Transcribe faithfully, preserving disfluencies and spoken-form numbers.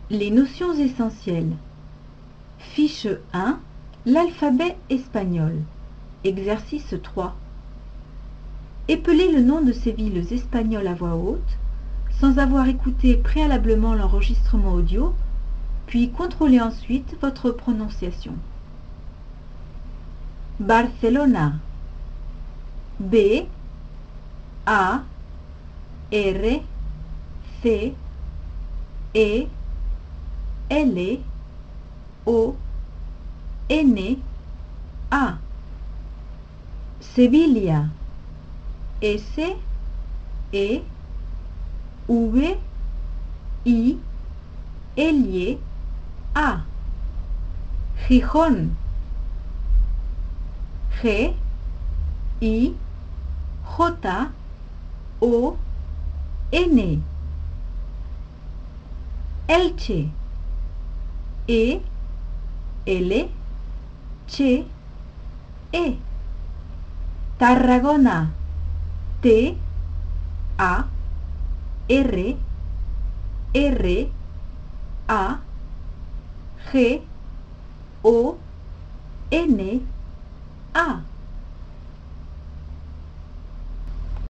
Les notions essentielles. Fiche un. L'alphabet espagnol. Exercice trois. Épelez le nom de ces villes espagnoles à voix haute, sans avoir écouté préalablement l'enregistrement audio, puis contrôlez ensuite votre prononciation. Barcelona. B A R C E L O N A. Sevilla. S E V I L A. Gijón. G I J O N. Elche. E L C E. Tarragona. T A R R A G O N A.